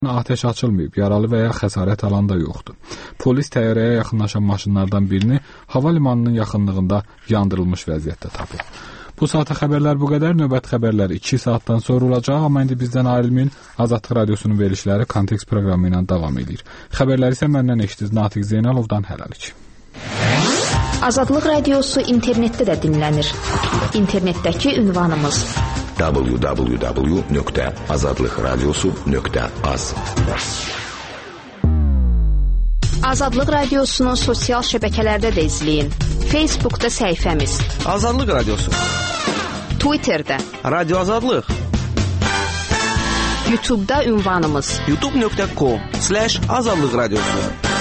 Atəş açılmayıb, yaralı və ya xəsarət alan da yoxdur. Polis təyyarəyə yaxınlaşan maşınlardan birini hava limanının yaxınlığında yandırılmış vəziyyətdə tapıb. Bu saata xəbərlər bu qədər. Növbəti xəbərlər 2 saatdan sonra olacaq, amma indi bizdən ayrılmayın. Azadlıq Radiosunun verilişləri Kontekst proqramı ilə davam edir. Xəbərləri isə məndən eşitdiniz Natiq Zeynalovdan hələlik. Azadlıq Radiosu internetdə də dinlənir. İnternetdəki ünvanımız www.azadlıqradiosu.az. Azadlıq Radiosunun sosial şəbəkələrdə də izləyin. Facebookda səhifəmiz Azadlıq Radiosu, Twitterdə Radio Azadlıq, YouTube'da ünvanımız youtube.com/Azadlıq Radiosu.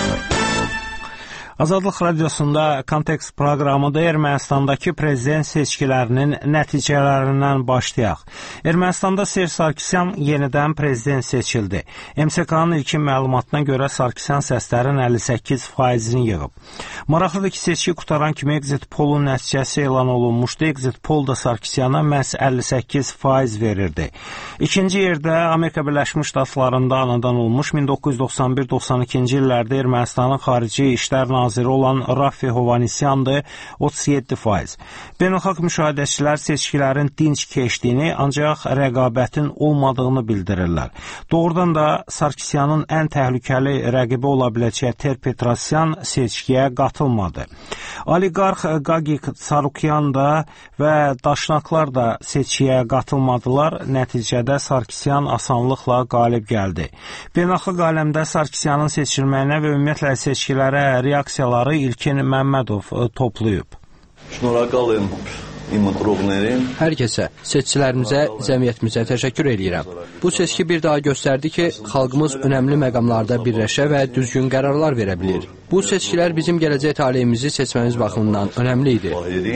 Azadlıq Radiosunda Kontekst proqramıda Ermənistandakı prezident seçkilərinin nəticələrindən başlayaq. Ermənistanda Serj Sarkisyan yenidən prezident seçildi. MSK-nın ilkin məlumatına görə Sarkisyan səslərin 58%-ni yığıb. Maraqlıdır ki, seçki qutaran kimi Exit Poll'un nəticəsi elan olunmuşdu. Exit Poll da Sarkisyana məhz 58% verirdi. İkinci yerdə Amerika Birləşmiş Ştatlarında anadan olmuş 1991-92-ci illərdə Ermənistanın xarici işlər naziri olan Rafi Hovhannisyandır, 37%. Beynəlxalq müşahidəçilər seçkilərin dinc keçdiyini, ancaq rəqabətin olmadığını bildirirlər. Doğrudan da Sarkisyanın ən təhlükəli rəqibi ola biləcəyi Ter Petrosyan seçkiyə qatılmadı. Oliqarx Gagik Tsarukyan da və daşnaqlar da seçkiyə qatılmadılar. Nəticədə Sarkisyan asanlıqla qalib gəldi. Beynəlxalq aləmdə Sarkisyanın seçilməyinə və ümumiyyətlə seçkilərə reaksiyaları İlkin Məmmədov toplayıb. Şնորհակալ Hər kəsə, seçicilərimizə, cəmiyyətimizə təşəkkür edirəm. Bu seçki bir daha göstərdi ki, xalqımız önəmli məqamlarda birləşə və düzgün qərarlar verə bilir. Bu seçkilər bizim gələcək taleyimizi seçməmiz baxımından önəmli idi.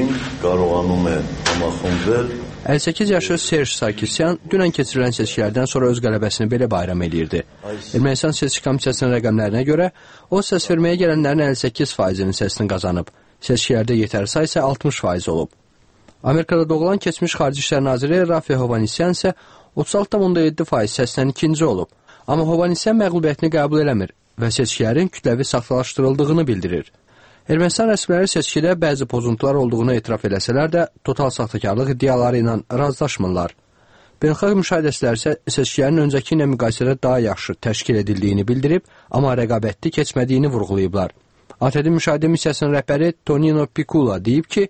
58 yaşlı Serj Sarkisyan dünən keçirilən seçkilərdən sonra öz qələbəsini belə bayram edirdi. Ermənistan Seçki Komissiyasının rəqəmlərinə görə o səs verməyə gələnlərin 58%-nin səsini qazanıb. Seçkilərdə yetərli say isə 60% olub. Amerikada doğulan keçmiş Xarici İşlər Naziri Rafi Hovhannisyan isə 36,7% səslə ikinci olub. Amma Hovhannisyan məğlubiyyətini qəbul eləmir və seçkilərin kütləvi saxtalaşdırıldığını bildirir. Ermənistan rəsmiləri seçkidə bəzi pozuntular olduğunu etiraf eləsələr də total saxtakarlıq iddiaları ilə razılaşmırlar. Beynəlxalq müşahidəçilər isə seçkilərin öncəki ilə müqayisədə daha yaxşı təşkil edildiyini bildirib, amma rəqabətli keçmədiyini vurğulayıblar. ATƏD müşahidə missiyasının rəhbəri Tonino Pikula deyib ki,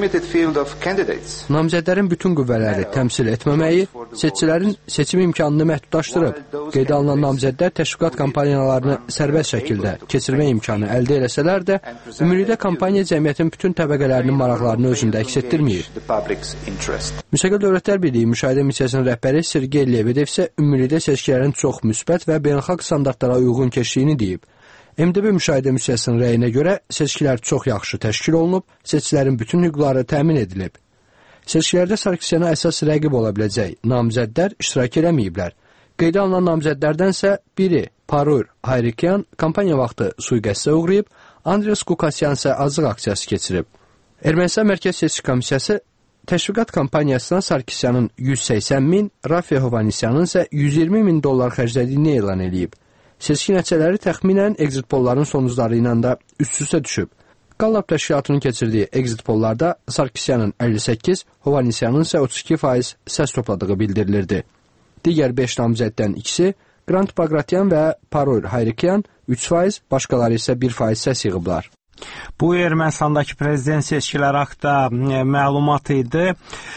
namizədlərin bütün qüvvələri təmsil etməməyi seçicilərin seçim imkanını məhdudlaşdırıb. Qeydə alınan namizədlər təşviqat kampaniyalarını sərbəst şəkildə keçirmə imkanı əldə eləsələr də, ümumilikdə kampaniya cəmiyyətin bütün təbəqələrinin maraqlarını özündə əks etdirməyir. Müstəqil Dövlətlər Birliyi müşahidə missiyasının rəhbəri Sergey Lebedev isə ümumilikdə seçkilərin çox müsbət və beynəlxalq standartlara uyğun keçdiyini deyib. MDB müşahidə missiyasının rəyinə görə seçkilər çox yaxşı təşkil olunub, seçkilərin bütün hüquqları təmin edilib. Seçkilərdə Sarkisyana əsas rəqib ola biləcək namizədlər iştirak eləməyiblər. Qeydə alınan namizədlərdənsə biri Parur Hayrikyan kampaniya vaxtı sui-qəsdə uğrayıb, Andres Kukasyan isə azlıq aksiyası keçirib. Ermənistan Mərkəz Seçki Komissiyası təşviqat kampaniyasına Sarkisyanın 180.000, Rafi Hovhannisyanın isə $120.000 xərclədiyini elan edib. Seçki nəticələri təxminən Exit Poll'ların sonucları ilə də üst-üstə düşüb. Gallup təşkilatının keçirdiyi Exit Poll'larda Sarkisyanın 58, Hovhannisyanın isə 32% səs topladığı bildirilirdi. Digər 5 namizəddən ikisi, Grant Bagratyan və Parur Hayrikyan 3%, başqaları isə 1% səs yığıblar. Bu Ermənistandakı prezident seçkiləri haqqında məlumat idi.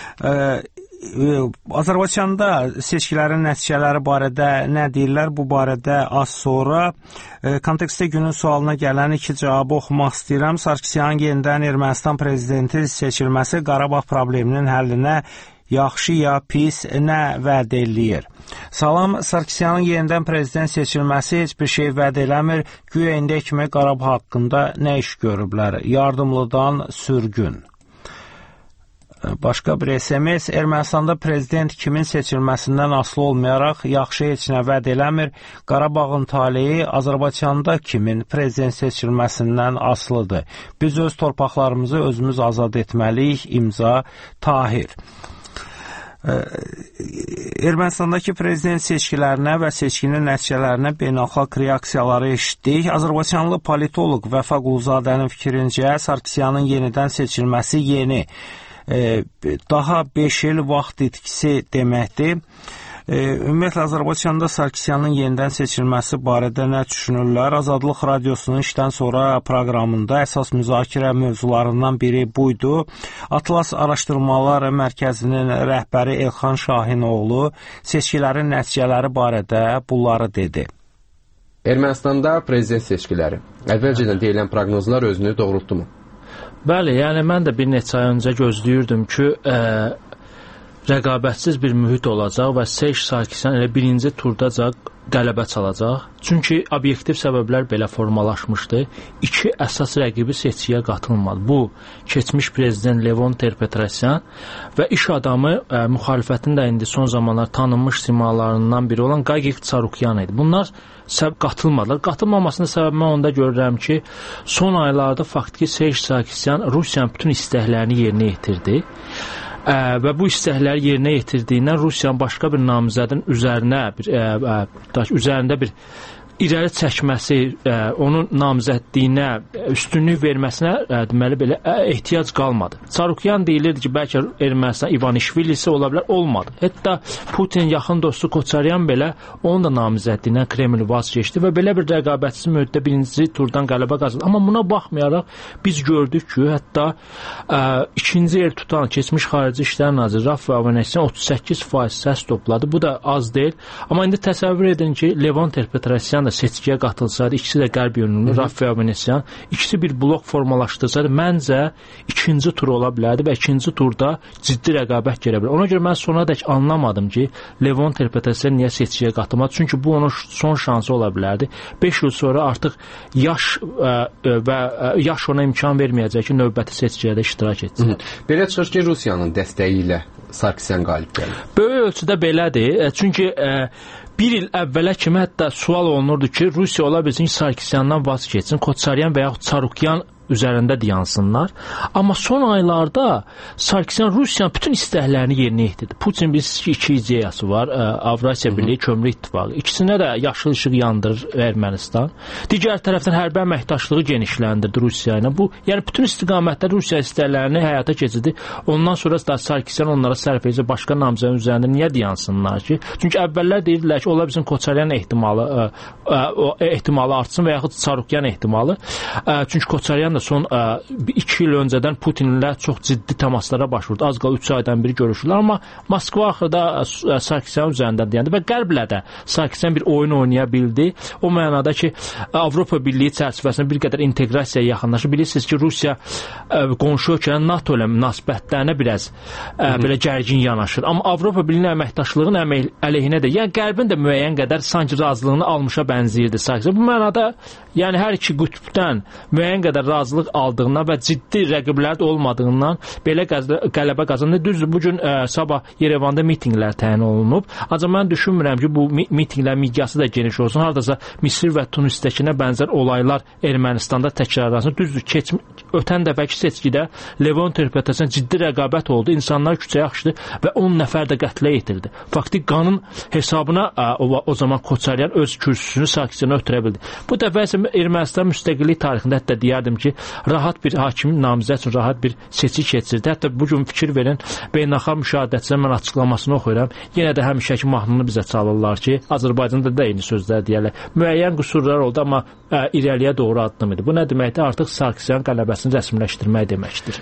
Azərbaycanda seçkilərin nəticələri barədə nə deyirlər? Bu barədə az sonra kontekstdə günün sualına gələn 2 cavabı oxumaq istəyirəm. Sarkisyanın yenidən Ermənistan prezidenti seçilməsi Qarabağ probleminin həllinə yaxşı ya pis nə vəd eləyir? Salam, Sarkisyanın yenidən prezident seçilməsi heç bir şey vəd eləmir. Güya indiyə kimi Qarabağ haqqında nə iş görüblər? Yardımlıdan sürgün. Başqa bir SMS, Ermənistanda prezident kimin seçilməsindən asılı olmayaraq yaxşı heç nə vəd eləmir. Qarabağın taleyi Azərbaycanda kimin prezident seçilməsindən asılıdır. Biz öz torpaqlarımızı özümüz azad etməliyik. İmza Tahir. Ermənistandakı prezident seçkilərinə və seçkinin nəticələrinə beynəlxalq reaksiyaları eşitdik. Azərbaycanlı politoloq Vəfa Quluzadənin fikrincə Sarkisyanın yenidən seçilməsi yeni, daha 5 il vaxt itkisi deməkdir. Ümumiyyətlə, Azərbaycanda Sarkisyanın yenidən seçilməsi barədə nə düşünürlər? Azadlıq Radiosunun işdən sonra proqramında əsas müzakirə mövzularından biri buydu. Atlas Araşdırmalar Mərkəzinin rəhbəri Elxan Şahinoğlu seçkilərin nəticələri barədə bunları dedi. Ermənistanda prezident seçkiləri. Əvvəlcədən deyilən proqnozlar özünü doğrultdu mu? Bəli, yəni mən də bir neçə ay öncə gözləyirdim ki, rəqabətsiz bir mühit olacaq və Serj Sarkisyan elə birinci turdaca qələbə çalacaq. Çünki obyektiv səbəblər belə formalaşmışdı. 2 əsas rəqibi seçkiyə qatılmadı. Bu, keçmiş prezident Levon Ter-Petrosyan və iş adamı, müxalifətin də indi son zamanlar tanınmış simalarından biri olan Qaqik Çarukyan idi. Bunlar qatılmadılar. Qatılmamasının səbəbi mən onda görürəm ki, son aylarda faktiki Serj Sarkisyan Rusiyanın bütün istəklərini yerinə yetirdi. Və bu istəkləri yerinə yetirdiyindən Rusiyanın başqa bir namizədin üzərində bir irəli çəkməsi, onun namizədliyinə üstünlük verməsinə deməli belə ehtiyac qalmadı. Çarukyan deyilirdi ki, bəlkə Ermənistan İvanişvilisi ola bilər, olmadı. Hətta Putin yaxın dostu Koçaryan belə onun da namizədliyindən Kreml vaz keçdi və belə bir rəqabətsiz müddətdə birinci turdan qələbə qazandı. Amma buna baxmayaraq biz gördük ki, hətta ikinci yer tutan keçmiş Xarici İşlər Naziri Rafael Avanesyan 38% səs topladı. Bu da az deyil. Amma indi təsəvvür edin ki, Levon Ter-Petrosyan da seçkiyə qatılsaydı, ikisi də qərb yönümlü, Rafael Avanesyan, ikisi bir blok formalaşdırsaydı, məncə ikinci tur ola bilərdi və ikinci turda ciddi rəqabət gələ bilər. Ona görə mən sona dək anlamadım ki, Levon Ter-Petrosyan niyə seçkiyə qatılmadı? Çünki bu onun son şansı ola bilərdi. 5 il sonra artıq yaş ona imkan verməyəcək ki, növbəti seçkiyə də iştirak etsin. Belə çıxır ki, Rusiyanın dəstəyi ilə Sarkisyan qalib gəlir. Böyük ölçüdə belədir. Çünki bir il əvvələ kimi hətta sual olunurdu ki, Rusiya ola bilsin ki, Sarkisyandan vaz keçsin, Koçaryan və yaxud Çarukyan üzərində dayansınlar. Amma son aylarda Sarkisyan Rusiyanın bütün istəklərini yerinə yetirdi. Putin bilirsiniz ki, 2 ideyası var. Avrasiya Birliyi, Kömür İttifaqı. İkisinə də yaşıl işıq yandırır Ermənistan. Digər tərəfdən hərbi əməkdaşlığı genişləndirdi Rusiya ilə. Bu, yəni bütün istiqamətdə Rusiya istəklərini həyata keçirdi. Ondan sonra da Sarkisyan onlara sərf edəcək başqa namizədin üzərində niyə dayansınlar ki? Çünki əvvəllər deyirdilər ki, ola bilsin Koçaryan ehtimalı artsın və yaxud Çarukyan ehtimalı. Çünki Koçaryan da son 2 il öncədən Putinlə çox ciddi təmaslara başvurdu. Az qala 3 aydan biri görüşürlər, amma Moskva axırda Sarkisyan üzərində dayandı və Qərblə də Sarkisyan bir oyun oynaya bildi. O mənada ki, Avropa Birliyi çərçivəsində bir qədər inteqrasiyaya yaxınlaşır. Bilirsiniz ki, Rusiya qonşu ölkənin NATO ilə münasibətlərinə biraz belə gərgin yanaşır. Amma Avropa Birliyinin əməkdaşlığının əleyhinədir. Yəni Qərbin də müəyyən qədər sanki razılığını almışa bənzəyirdi Sarkisyan. Bu mənada yəni hər iki qütbdən müəyyən qədər razılıq aldığından və ciddi rəqiblər olmadığından belə qələbə qazandı. Düzdür, bugün sabah Yerevanda mitinqlər təyin olunub. Ancaq mən düşünmürəm ki, bu mitinqlər miqyası da geniş olsun. Hardasa Misir və Tunisdəkinə bənzər olaylar Ermənistanda təkrarlansın. Düzdür, ötən dəfəki seçkidə Levon Ter-Petrosyan ciddi rəqabət oldu. İnsanlar küçəyə axışdı və 10 nəfər də qətlə yetirdi. Faktik qanın hesabına o zaman Koçaryan öz kürsüsünü Sarkisyana ötürə bildi. Bu dəfə Ermənistan müstəqillik tarixində hətta deyərdim ki, rahat bir hakim namizəd üçün rahat bir seçki keçirdi. Hətta bugün fikir verin, beynəlxalq müşahidəçilərin mən açıqlamasını oxuyuram. Yenə də həmişəki mahnını bizə çalırlar ki, Azərbaycanda da eyni sözlər deyərlər. Müəyyən qüsurlar oldu, amma irəliyə doğru addım idi. Bu nə deməkdir? Artıq Sarkisyan qələbəsini rəsmiləşdirmək deməkdir.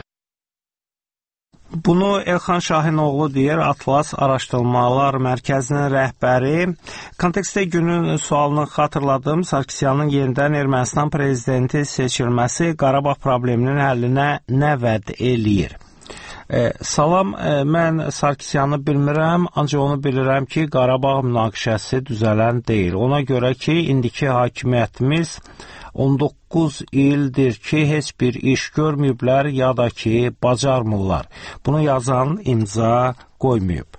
Bunu Elxan Şahinoğlu deyir, Atlas Araşdırmalar Mərkəzinin rəhbəri. Kontekstdə günün sualını xatırladım. Sarkisyanın yenidən Ermənistan prezidenti seçilməsi Qarabağ probleminin həllinə nə vəd eləyir? Salam, mən Sarkisyanı bilmirəm, ancaq onu bilirəm ki, Qarabağ münaqişəsi düzələn deyil. Ona görə ki, indiki hakimiyyətimiz 19 ildir ki, heç bir iş görməyiblər ya da ki, bacarmırlar. Bunu yazan imza qoymayıb.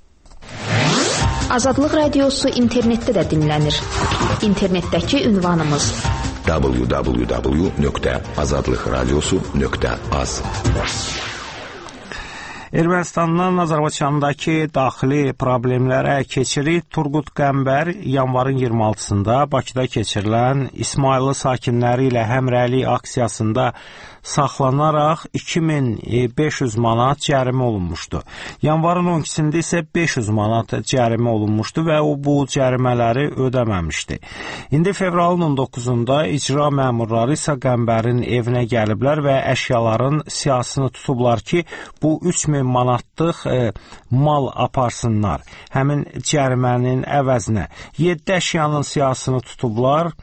Azadlıq Radiosu internetdə də dinlənir. İnternetdəki ünvanımız www.azadlıqradiosu.az. Ermənistandan Azərbaycandakı daxili problemlərə keçirik. Turqut Qəmbər yanvarın 26-sında Bakıda keçirilən İsmayıllı sakinləri ilə həmrəylik aksiyasında saxlanaraq 2500 manat cərimə olunmuşdu. Yanvarın 12-sində isə 500 manat cərimə olunmuşdu və o bu cərimələri ödəməmişdi. İndi fevralın 19-da icra məmurları İsa Qəmbərin evinə gəliblər və əşyaların siyasını tutublar ki, bu 3000 manatlıq mal aparsınlar. Həmin cərimənin əvəzinə 7 əşyanın siyasını tutublar.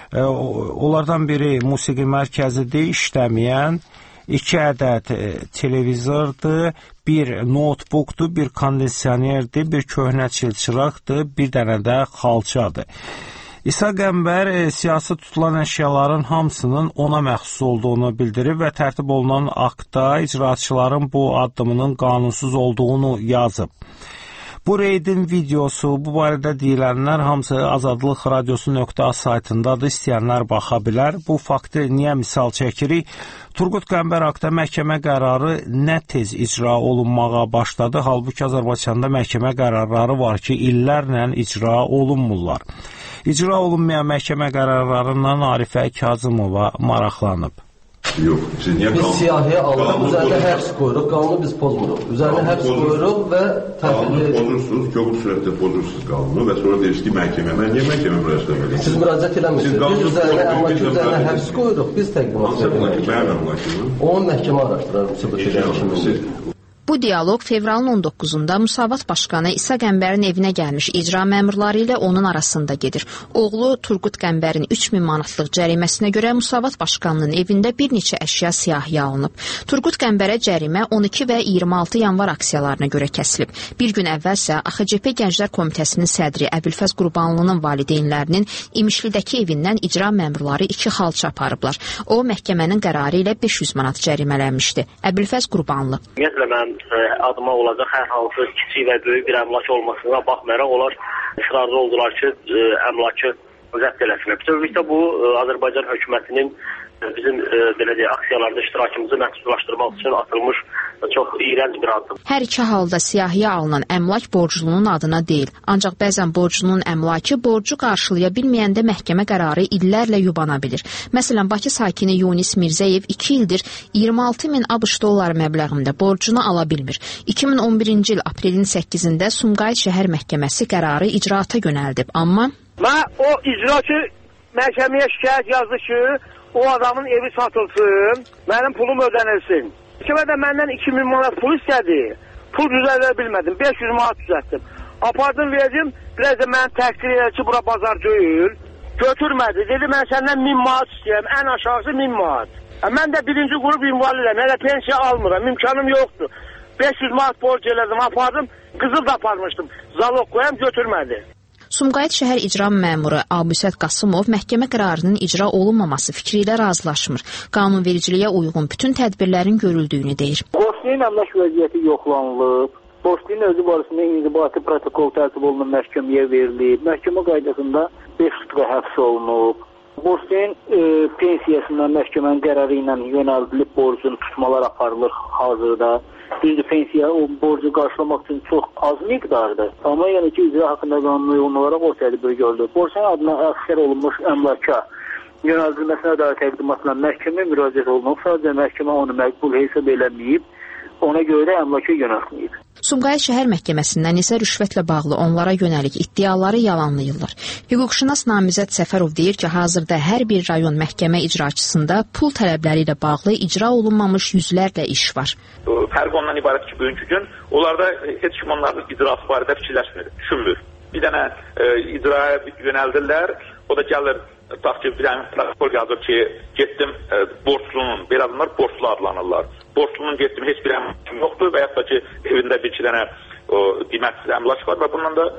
Onlardan biri musiqi mərkəzidir, işləməyən, 2 ədəd televizordur, bir notebookdur, bir kondisionerdir, bir köhnə çilçıraqdır, bir dənə də xalçadır. İsa Qəmbər siyasi tutulan əşyaların hamısının ona məxsus olduğunu bildirib və tərtib olunan aktda icraçıların bu addımının qanunsuz olduğunu yazıb. Bu reydin videosu, bu barədə deyilənlər hamısı Azadlıq Radiosu.az saytındadır, istəyənlər baxa bilər. Bu faktı niyə misal çəkirik? Turqut Qəmbər haqqında məhkəmə qərarı nə tez icra olunmağa başladı, halbuki Azərbaycanda məhkəmə qərarları var ki, illərlə icra olunmurlar. İcra olunmayan məhkəmə qərarlarından Arifə Kazımova maraqlanıb. Yox, biz siyahıya aldıq, üzərində həbs qoyuruq, qanunu biz pozmuruq. Üzərində həbs qoyuruq və qanunu pozursunuz, kobud sürətdə pozursunuz qanunu və sonra deyirsiniz ki, məhkəmə, mən niyə məhkəmə müraciət edəcəm? Siz müraciət eləmirsiniz, biz üzərində əmlaki üzərində həbs qoyuruq, biz təqdimat edirik. Onun məhkəmə araşdırarım, sübut edəcəm. Bu dialoq fevralın 19-da Müsavat Başqanı İsa Qəmbərin evinə gəlmiş icra məmurları ilə onun arasında gedir. Oğlu Turqut Qəmbərin 3000 manatlıq cəriməsinə görə Müsavat Başqanının evində bir neçə əşya siyahıya alınıb. Turqut Qəmbərə cərimə 12 və 26 yanvar aksiyalarına görə kəsilib. Bir gün əvvəlsə AXCP Gənclər Komitəsinin sədri Əbülfəz Qurbanlının valideynlərinin İmişlidəki evindən icra məmurları 2 xalça aparıblar. O, məhkəmənin qərarı ilə 500 manat cərimələnmişdi. Əbülfəz Qurbanlı. Adıma olacaq hər hansı kiçik və böyük bir əmlak olmasına baxmayaraq onlar ısrarlı oldular ki, əmlakı zəbt eləsinlər. Bütövlükdə bu Azərbaycan hökumətinin bizim belə deyək aksiyalarda iştirakımızı məhdudlaşdırmaq üçün atılmış çox iyrənc bir addım. Hər iki halda siyahıya alınan əmlak borclunun adına deyil. Ancaq bəzən borclunun əmlakı borcu qarşılaya bilməyəndə məhkəmə qərarı illərlə yubana bilir. Məsələn, Bakı sakini Yunis Mirzəyev 2 ildir 26.000 ABŞ dolları məbləğində borcunu ala bilmir. 2011-ci il aprelin 8-də Sumqayıt şəhər məhkəməsi qərarı icraata yönəldib, amma o icraçı məhkəməyə şikayət yazdı ki, o adamın evi satılsın, mənim pulum ödənilsin. Məhkəmə də məndən 2000 manat pul istədi. Pul düzəldə bilmədim, 500 manat düzəltdim. Apardım, verdim, biraz da mən təqdir edir ki, bura bazar deyil. Götürmədi, dedi mən səndən 1000 manat istəyəm, ən aşağısı 1000 manat. Mən də birinci qrup invalidəm, hələ pensiya almıram, imkanım yoxdur. 500 manat borc elədim, apardım, qızıl da aparmışdım, zalog qoyam, götürmədi. Sumqayıt şəhər icra məmuru Abüsət Qasımov məhkəmə qərarının icra olunmaması fikri ilə razılaşmır. Qanunvericiliyə uyğun bütün tədbirlərin görüldüyünü deyir. Borçlunun əmlak vəziyyəti yoxlanılıb. Borçlunun özü barəsində inzibati protokol tərtib olunub məhkəməyə verilib. Məhkəmə qaydasında 5 tutuğa həbs olunub. Borçlunun pensiyasından məhkəmənin qərarı ilə yönəldilib borcun tutmalar aparılır hazırda. Düzdür, pensiya o borcu qarşılamaq üçün çox az miqdardır. Amma yəni ki, icra haqqında qanuna uyğun olaraq o tədbir görülür. Borcun adına əksər olunmuş əmlaka yönəldilməsinə dair təqdimatla məhkəməyə müraciət olunub. Sadəcə məhkəmə onu məqbul hesab eləməyib, ona görə də əmlaka yönəltməyib. Sumqayıt şəhər məhkəməsindən isə rüşvətlə bağlı onlara yönəlik iddiaları yalanlayırlar. Hüquqşünas namizəd Səfərov deyir ki, hazırda hər bir rayon məhkəmə icraçısında pul tələbləri ilə bağlı icra olunmamış yüzlərlə iş var. Fərq ondan ibarət ki, bugünkü gün onlarda heç kim onların icrası barədə fikirləşmir, düşünmür. Bir dənə icraya yönəldirlər, o da gəlir, tutaq ki, bir dənə protokol yazır ki, getdim borçlunun, belə adamlar borçlu adlanırlar. Borçlunun getdim, heç bir əmlakım yoxdur və yaxud da ki, evində bir iki dənə qiymətsiz əmlak var və bundan da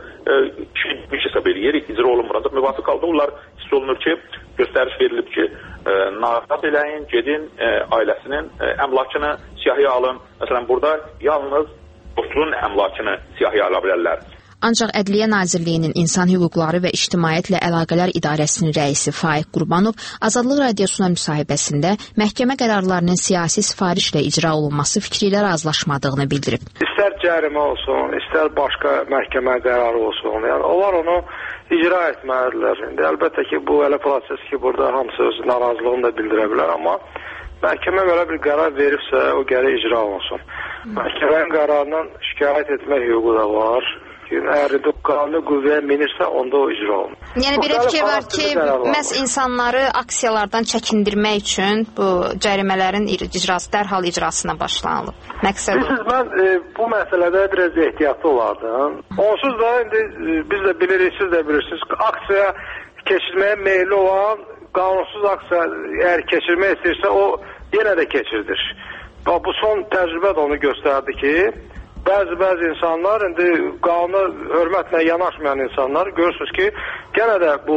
bir hesab eləyirik, icra olunmur. Ancaq müvafiq halda onlar hiss olunur ki, göstəriş verilib ki, narahat eləyin, gedin, ailəsinin əmlakını siyahıya alın. Məsələn, burada yalnız borçlunun əmlakını siyahıya ala bilərlər. Ancaq Ədliyyə Nazirliyinin İnsan Hüquqları və İctimaiyyətlə Əlaqələr İdarəsinin rəisi Faiq Qurbanov Azadlıq Radiosuna müsahibəsində məhkəmə qərarlarının siyasi sifarişlə icra olunması fikri ilə razılaşmadığını bildirib. İstər cərimə olsun, istər başqa məhkəmə qərarı olsun, yəni onlar onu icra etməlidirlər. İndi əlbəttə ki, bu elə proses ki, burada hamısı öz narazılığını da bildirə bilər, amma məhkəmə belə bir qərar veribsə, o gərək icra olunsun. Məhkəmənin qərarından şikayət etmək hüququ da var. Əgər qanuni qüvvəyə minirsə, onda o icra olunur. Yəni belə fikir var ki, məhz insanları aksiyalardan çəkindirmək üçün bu cərimələrin icrası dərhal icrasına başlanılıb. Məqsəd o. Mən bu məsələdə biraz ehtiyatlı olardım. Onsuz da indi biz də bilirik, siz də bilirsiniz, aksiya keçirməyə meyilli olan qanunsuz aksiya əgər keçirmək istəyirsə, o yenə də keçirdir. Bu son təcrübə də onu göstərdi ki, bəzi insanlar, indi qanuna hörmətlə yanaşmayan insanlar görürsünüz ki, gənə də bu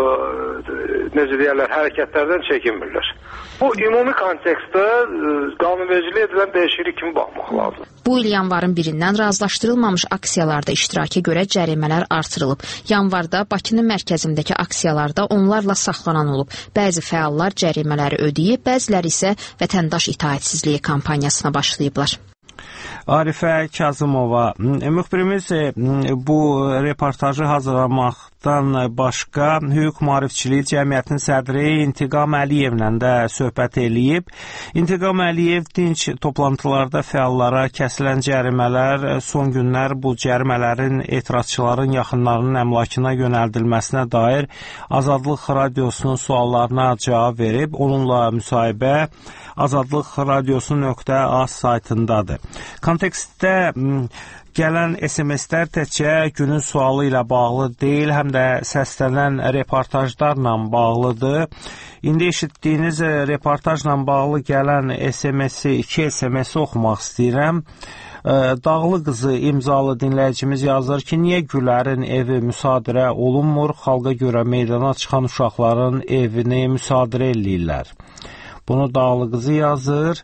necə deyərlər, hərəkətlərdən çəkinmirlər. Bu ümumi kontekstdə qanunvericiliyə edilən dəyişiklik kimi baxmaq lazım. Bu il yanvarın 1-dən razılaşdırılmamış aksiyalarda iştiraka görə cərimələr artırılıb. Yanvarda Bakının mərkəzindəki aksiyalarda onlarla saxlanan olub. Bəzi fəallar cərimələri ödəyib, bəziləri isə vətəndaş itaətsizliyi kampaniyasına başlayıblar. Arifə Kazımova, müxbirimiz bu reportajı hazırlamaqdan başqa Hüquq Maarifçiliyi Cəmiyyətinin sədri İntiqam Əliyevlə də söhbət eləyib. İntiqam Əliyev dinc toplantılarda fəallara kəsilən cərimələr, son günlər bu cərimələrin etirazçıların yaxınlarının əmlakına yönəldilməsinə dair Azadlıq Radiosunun suallarına cavab verib. Onunla müsahibə Azadlıq Radiosu.az saytındadır. Kontekstdə gələn SMS-lər təkcə günün sualı ilə bağlı deyil, həm də səslənən reportajlarla bağlıdır. İndi eşitdiyiniz reportajla bağlı gələn SMS-i, 2 SMS-i oxumaq istəyirəm. Dağlı qızı imzalı dinləyicimiz yazır ki, niyə Gülərin evi müsadirə olunmur, xalqa görə meydana çıxan uşaqların evini müsadirə eləyirlər. Bunu Dağlı qızı yazır.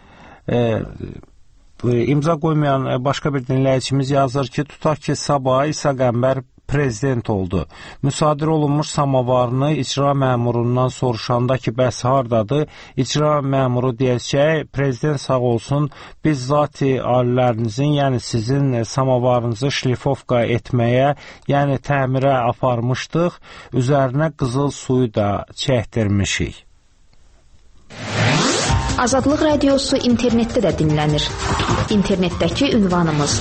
İmza qoymayan başqa bir dinləyicimiz yazır ki, tutaq ki, sabah İsa Qəmbər prezident oldu. Müsadirə olunmuş samavarını icra məmurundan soruşanda ki, bəs hardadır? İcra məmuru deyəcək, prezident sağ olsun, biz zati alilərinizin, yəni sizin samavarınızı şlifovka etməyə, yəni təmirə aparmışdıq, üzərinə qızıl suyu da çəkdirmişik. Azadlıq Radiosu internetdə də dinlənir. İnternetdəki ünvanımız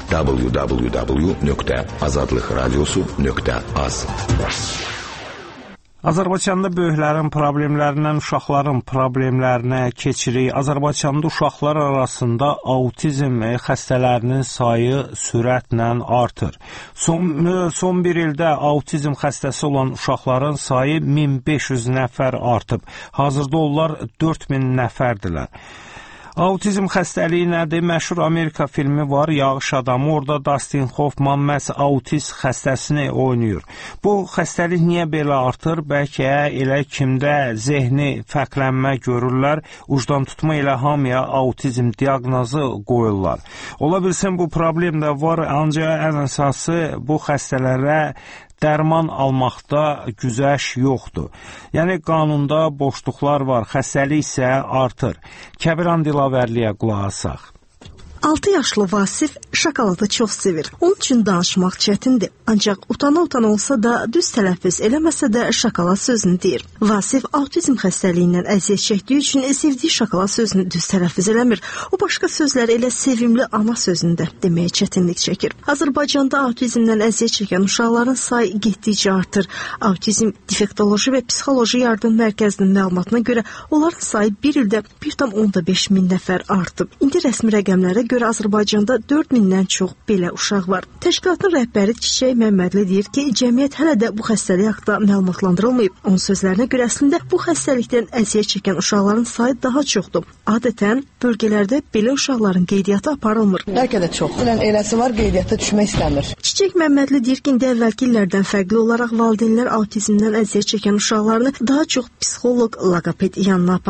www.azadlıqradiosu.az. Azərbaycanda böyüklərin problemlərindən uşaqların problemlərinə keçirik. Azərbaycanda uşaqlar arasında autizm xəstələrinin sayı sürətlə artır. Son bir ildə autizm xəstəsi olan uşaqların sayı 1500 nəfər artıb. Hazırda onlar 4000 nəfərdilər. Autizm xəstəliyi nədir? Məşhur Amerika filmi var, Yağış Adamı. Orada Dustin Hoffman məhz autist xəstəsini oynayır. Bu xəstəlik niyə belə artır? Bəlkə elə kimdə zehni fərqlənmə görürlər, ucdan tutma ilə hamıya autizm diaqnozu qoyurlar. Ola bilsin bu problem də var, ancaq ən əsası bu xəstələrə dərman almaqda güzəş yoxdur. Yəni, qanunda boşluqlar var, xəstəlik isə artır. Kəbiran Dilavərliyə qulaq asaq. 6 yaşlı Vasif şokoladı çox sevir. Onun üçün danışmaq çətindir. Ancaq utana-utana olsa da, düz tələffüz eləməsə də şokolad sözünü deyir. Vasif autizm xəstəliyindən əziyyət çəkdiyi üçün sevdiyi şokolad sözünü düz tələffüz eləmir. O başqa sözləri elə sevimli ana sözünü də deməyə çətinlik çəkir. Azərbaycanda autizmdən əziyyət çəkən uşaqların sayı getdikcə artır. Autizm Defektoloji və Psixoloji Yardım Mərkəzinin məlumatına görə onların sayı bir ildə 1,5 min nəfər artıb. İndi rəsmi rəqəmlərə görə Azərbaycanda 4000-dən çox belə uşaq var. Təşkilatın rəhbəri Çiçək Məmmədli deyir ki, cəmiyyət hələ də bu xəstəlik haqqında məlumatlandırılmayıb. Onun sözlərinə görə əslində bu xəstəlikdən əziyyət çəkən uşaqların sayı daha çoxdur. Adətən bölgələrdə belə uşaqların qeydiyyatı aparılmır. Bəlkə də çox. Eləsi var, qeydiyyata düşmək istəmir. Çiçək Məmmədli deyir ki, indi əvvəlki illərdən fərqli olaraq valideynlər autizmdən əziyyət çəkən uşaqlarını daha çox psixoloq, logoped yanına aparır.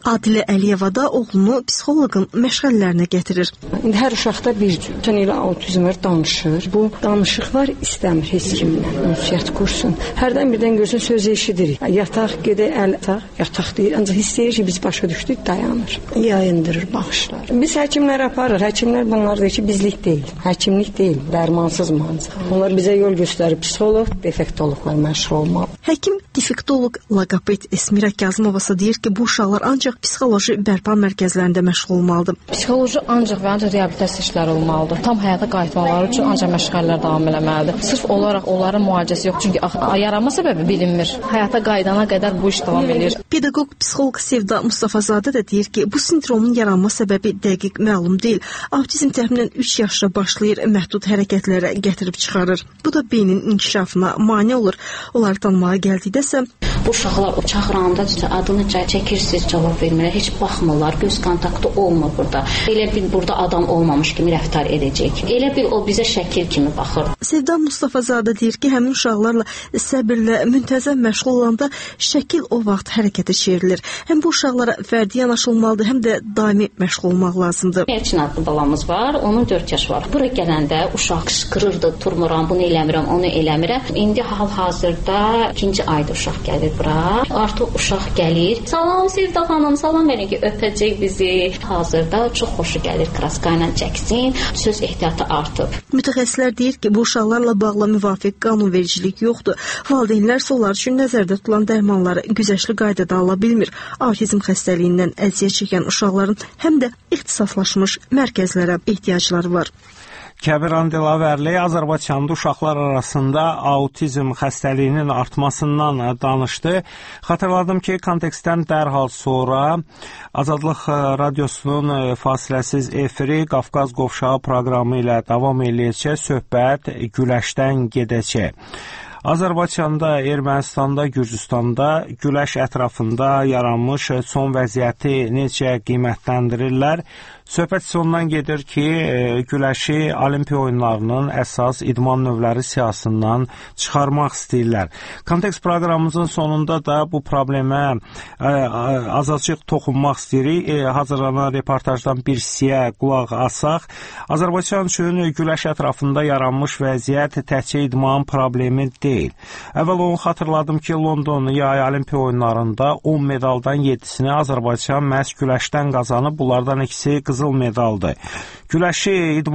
Adilə Əliyeva da oğlunu psixoloqun məşğələlərinə gətirir. İndi hər uşaqda bir cür ilə autizm var, danışır. Bu danışıqlar istəmir heç kimlə. Ünsiyyət qursun. Hərdən birdən görsən söz eşidirik. Yataq, gedək, yataq deyir. Ancaq hiss edir ki, biz başa düşdük, dayanır. Yayındırır baxışlar. Biz həkimlər aparır. Həkimlər bunlar deyir ki, bizlik deyil. Həkimlik deyil, dərmansız manzıq. Onlar bizə yol göstərir. Psixoloq, defektoloqlar məşğul olmalı. Həkim defektoloq Laqapet Esmira Kazımova deyir ki, bu uşaqlar ancaq psixoloji bərpa mərkəzlərində məşğul olmalıdır. Psixoloji ancaq və ancaq reabilitasiya işləri olmalıdır. Tam həyata qayıtmaları üçün ancaq məşğələlər davam eləməlidir. Sırf olaraq onların müalicəsi yox, çünki yaranma səbəbi bilinmir. Həyata qayıdana qədər bu iş davam edir. Pedaqoq psixoloq Sevda Mustafazadə də deyir ki, bu sindromun yaranma səbəbi dəqiq məlum deyil. Autizm təxminən 3 yaşda başlayır, məhdud hərəkətlərə gətirib çıxarır. Bu da beynin inkişafına mane olur. Onları tanımağa gəldikdəsə, bu uşaqlar o çağıranda adını çəkirsiz, cavab vermirlər, heç baxmırlar, göz kontaktı olmur burada. Elə bil burada adam olmamış kimi rəftar edəcək. Elə bil o bizə şəkil kimi baxır. Sevda Mustafazadə deyir ki, həmin uşaqlarla səbirlə, müntəzəm məşğul olanda şəkil o vaxt hərəkətə çevrilir. Həm bu uşaqlara fərdi yanaşılmalıdır, həm də daimi məşğul olmaq lazımdır. Elçin adlı balamız var, onun 4 yaş var. Bura gələndə uşaq qışqırırdı, turmuram, bunu eləmirəm, onu eləmirəm. İndi hal-hazırda 2-ci ayda uşaq gəlir bura. Artıq uşaq gəlir. Salam Sevda xanım, salam verin ki, öpəcək bizi. Hazırda çox xoşu gəlir, kraska ilə çəksin, söz ehtiyatı artıb. Mütəxəssislər deyir ki, bu uşaqlarla bağlı müvafiq qanunvericilik yoxdur. Valideynlər isə onlar üçün nəzərdə tutulan dərmanları güzəştli qaydada ala bilmir. Autizm xəstəliyindən əziyyət çəkən uşaqların həm də ixtisaslaşmış mərkəzlərə ehtiyacları var. Kəbiran Dilavərli Azərbaycanda uşaqlar arasında autizm xəstəliyinin artmasından danışdı. Xatırladım ki, kontekstdən dərhal sonra Azadlıq Radiosunun fasiləsiz efiri Qafqaz Qovşağı proqramı ilə davam eləyəcək, söhbət güləşdən gedəcək. Azərbaycanda, Ermənistanda, Gürcüstanda güləş ətrafında yaranmış son vəziyyəti necə qiymətləndirirlər? Söhbət sondan gedir ki, güləşi Olimpiya oyunlarının əsas idman növləri siyahısından çıxarmaq istəyirlər. Kontekst proqramımızın sonunda da bu problemə azacıq toxunmaq istəyirik. Hazırlanan reportajdan bir hissəyə qulaq asaq. Azərbaycan üçün güləş ətrafında yaranmış vəziyyət təkcə idman problemi deyil. Əvvəl onu xatırladım ki, London yay Olimpiya oyunlarında 10 medaldan 7-sini Azərbaycan məhz güləşdən qazanıb. Bunlardan ikisi qızıl medaldır. Güləşi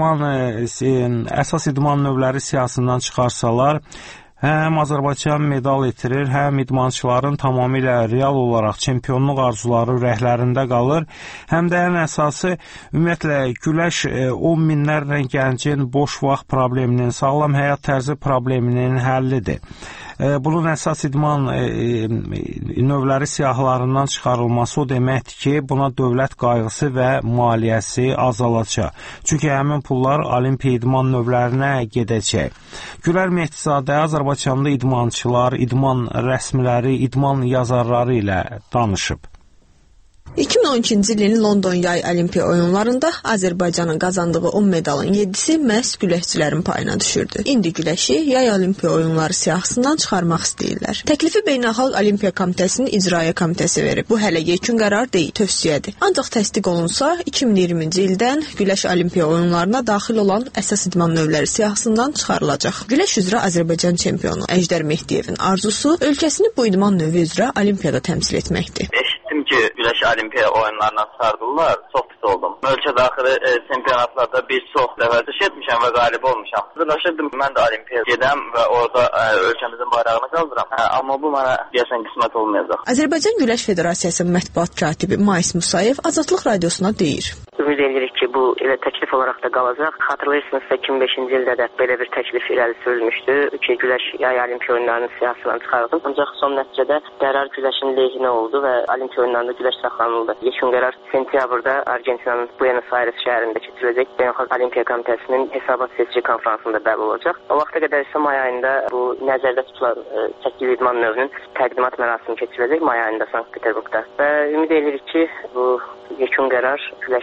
əsas idman növləri siyahısından çıxarsalar, həm Azərbaycan medal itirir, həm idmançıların tamamilə real olaraq çempionluq arzuları ürəklərində qalır, həm də ən əsası ümumiyyətlə güləş 10 minlərlə gəncin boş vaxt probleminin, sağlam həyat tərzi probleminin həllidir. Bunun əsas idman növləri siyahılarından çıxarılması o deməkdir ki, buna dövlət qayğısı və maliyyəsi azalacaq. Çünki həmin pullar Olimpiya idman növlərinə gedəcək. Gülər Mehdizadə Azərbaycanda idmançılar, idman rəsmiləri, idman yazarları ilə danışıb. 2012-ci ilin London yay Olimpiya oyunlarında Azərbaycanın qazandığı 10 medalın 7-si məhz güləşçilərin payına düşürdü. İndi güləşi yay Olimpiya oyunları siyahısından çıxarmaq istəyirlər. Təklifi Beynəlxalq Olimpiya Komitəsinin İcraiyyə Komitəsi verib. Bu hələ yekun qərar deyil, tövsiyədir. Ancaq təsdiq olunsa, 2020-ci ildən güləş Olimpiya oyunlarına daxil olan əsas idman növləri siyahısından çıxarılacaq. Güləş üzrə Azərbaycan çempionu Əjdər Mehdiyevin arzusu ölkəsini bu idman növü üzrə Olimpiyada təmsil etməkdir. Ki, güləş Olimpiya oyunlarına çıxardırlar, çox pis oldum. Ölkə daxili çempionatlarda bir çox dəfə düş etmişəm və qalib olmuşam. Düşündüm, mən də Olimpiya gedəm və orada ölkəmizin bayrağını qaldıram. Amma bu mənə deyəsən qismət olmayacaq. Azərbaycan Güləş Federasiyasının mətbuat katibi Mais Musayev Azadlıq Radiosuna deyir. Ümid edirik ki, bu elə təklif olaraq da qalacaq. Xatırlayırsınızsa 2005-ci ildə də belə bir təklif irəli sürülmüşdü ki, güləş yay Olimpiya oyunlarının siyahısından çıxarıldı. Ancaq son nəticədə qərar güləşin lehinə oldu və Olimpiya oyunlarında güləş saxlanıldı. Yekun qərar sentyabrda Argentinanın Buenos Aires şəhərində keçiriləcək Beynəlxalq Olimpiya Komitəsinin hesabat seçici konfransında bəli olacaq. O vaxta qədər isə may ayında bu nəzərdə tutulan 8 idman növünün təqdimat mərasimi keçiriləcək may ayında Sankt-Peterburqda. Və ümid edirik ki, bu yekun qərar güləş idman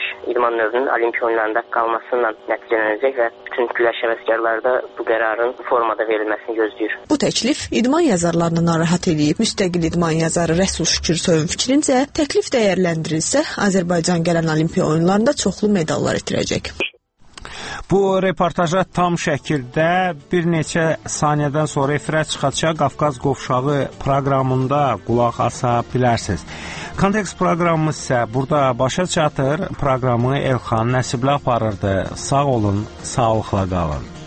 idman növünün Olimpiya oyunlarında qalmasıyla nəticələnəcək və bütün güləş həvəskarları da bu qərarın formada verilməsini gözləyir. Bu təklif idman yazarlarını narahat edib. Müstəqil idman yazarı Rəsul Şükürsöyün fikrincə, təklif dəyərləndirilsə, Azərbaycan gələn Olimpiya oyunlarında çoxlu medallar itirəcək. Bu reportaja tam şəkildə bir neçə saniyədən sonra efirə çıxacaq Qafqaz Qovşağı proqramında qulaq asa bilərsiniz. Kontekst proqramımız isə burada başa çatır. Proqramı Elxan Nəsibli aparırdı. Sağ olun, sağlıqla qalın.